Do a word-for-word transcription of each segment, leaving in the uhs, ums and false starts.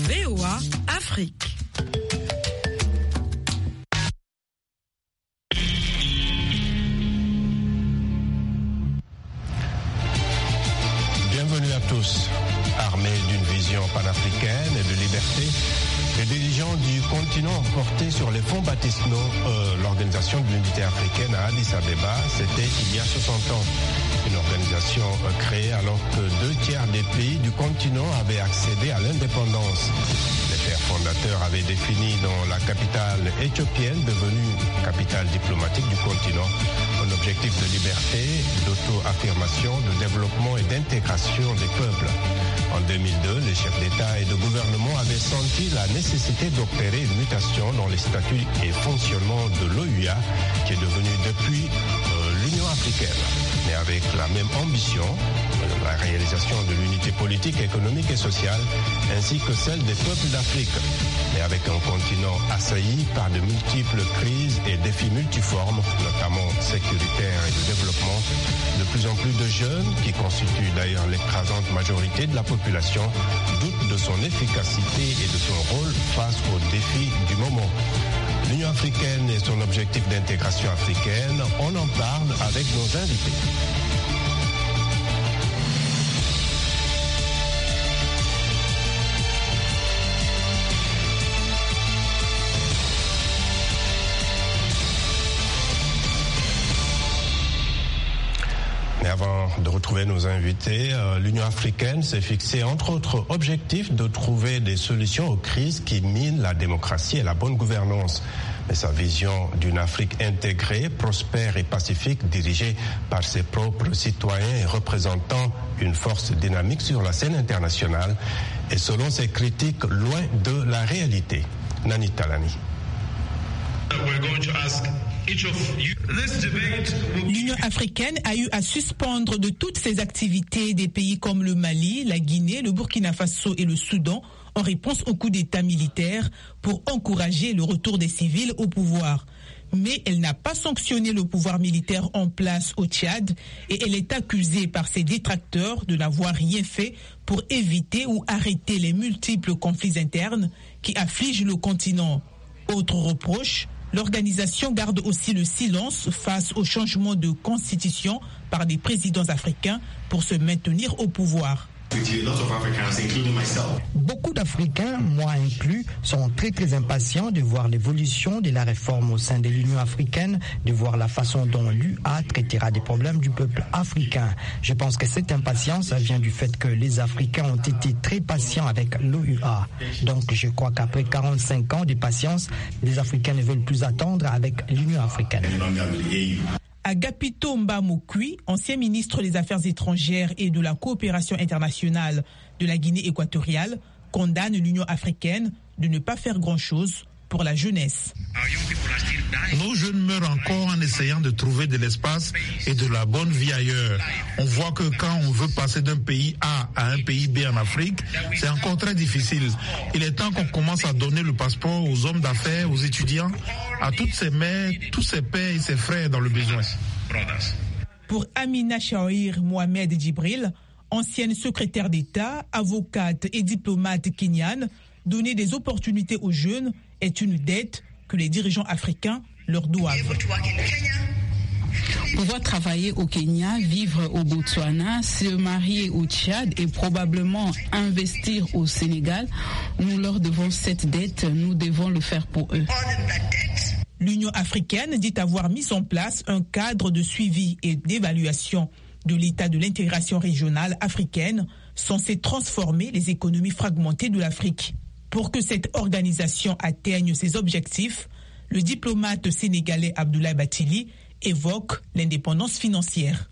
V O A Afrique. Bienvenue à tous. Armés d'une vision panafricaine et de liberté, les dirigeants du continent ont porté sur les fonds baptismaux euh, l'Organisation de l'Unité africaine à Addis Abeba. C'était il y a soixante ans. Une organisation euh, créée alors que deux tiers des pays du continent avaient accédé à l'indépendance. Les pères fondateurs avaient défini dans la capitale éthiopienne, devenue capitale diplomatique du continent, un objectif de liberté, d'auto-affirmation, de développement et d'intégration des peuples. En deux mille deux, les chefs d'État et de gouvernement avaient senti la nécessité d'opérer une mutation dans les statuts et fonctionnement de l'O U A, qui est devenue depuis euh, l'Union africaine. Mais avec la même ambition, euh, la réalisation de l'unité politique, économique et sociale, ainsi que celle des peuples d'Afrique. Mais avec un continent assailli par de multiples crises et défis multiformes, notamment sécuritaires et de développement, de plus en plus de jeunes, qui constituent d'ailleurs l'écrasante majorité de la population, doutent de son efficacité et de son rôle face aux défis du moment. L'Union africaine et son objectif d'intégration africaine, on en parle avec nos invités. Mais avant de retrouver nos invités, euh, l'Union africaine s'est fixée, entre autres objectifs, de trouver des solutions aux crises qui minent la démocratie et la bonne gouvernance. Mais sa vision d'une Afrique intégrée, prospère et pacifique, dirigée par ses propres citoyens et représentant une force dynamique sur la scène internationale, est selon ses critiques loin de la réalité. Nani Talani. L'Union africaine a eu à suspendre de toutes ses activités des pays comme le Mali, la Guinée, le Burkina Faso et le Soudan en réponse au coup d'État militaire pour encourager le retour des civils au pouvoir. Mais elle n'a pas sanctionné le pouvoir militaire en place au Tchad et elle est accusée par ses détracteurs de n'avoir rien fait pour éviter ou arrêter les multiples conflits internes qui affligent le continent. Autre reproche, l'organisation garde aussi le silence face au changement de constitution par des présidents africains pour se maintenir au pouvoir. Beaucoup d'Africains, moi inclus, sont très très impatients de voir l'évolution de la réforme au sein de l'Union africaine, de voir la façon dont l'U A traitera des problèmes du peuple africain. Je pense que cette impatience vient du fait que les Africains ont été très patients avec l'O U A. Donc je crois qu'après quarante-cinq ans de patience, les Africains ne veulent plus attendre avec l'Union africaine. Agapito Mbamokui, ancien ministre des Affaires étrangères et de la coopération internationale de la Guinée équatoriale, condamne l'Union africaine de ne pas faire grand-chose pour la jeunesse. Nos jeunes meurent encore en essayant de trouver de l'espace et de la bonne vie ailleurs. On voit que quand on veut passer d'un pays A à un pays B en Afrique, c'est encore très difficile. Il est temps qu'on commence à donner le passeport aux hommes d'affaires, aux étudiants, à toutes ces mères, tous ces pères et ces frères dans le besoin. Pour Amina Shahir Mohamed Djibril, ancienne secrétaire d'État, avocate et diplomate kenyane, donner des opportunités aux jeunes est une dette que les dirigeants africains leur doivent. Pouvoir travailler au Kenya, vivre au Botswana, se marier au Tchad et probablement investir au Sénégal, nous leur devons cette dette, nous devons le faire pour eux. L'Union africaine dit avoir mis en place un cadre de suivi et d'évaluation de l'état de l'intégration régionale africaine censé transformer les économies fragmentées de l'Afrique. Pour que cette organisation atteigne ses objectifs, le diplomate sénégalais Abdoulaye Bathily évoque l'indépendance financière.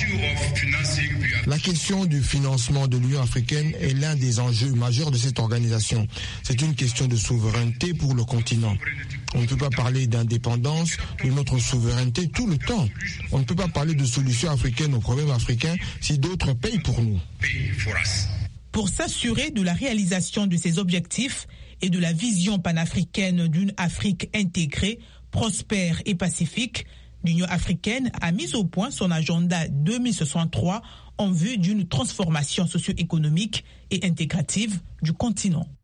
La question du financement de l'Union africaine est l'un des enjeux majeurs de cette organisation. C'est une question de souveraineté pour le continent. On ne peut pas parler d'indépendance, de notre souveraineté tout le temps. On ne peut pas parler de solutions africaines aux problèmes africains si d'autres payent pour nous. Pour s'assurer de la réalisation de ces objectifs et de la vision panafricaine d'une Afrique intégrée, prospère et pacifique, l'Union africaine a mis au point son agenda deux mille soixante-trois en vue d'une transformation socio-économique et intégrative du continent.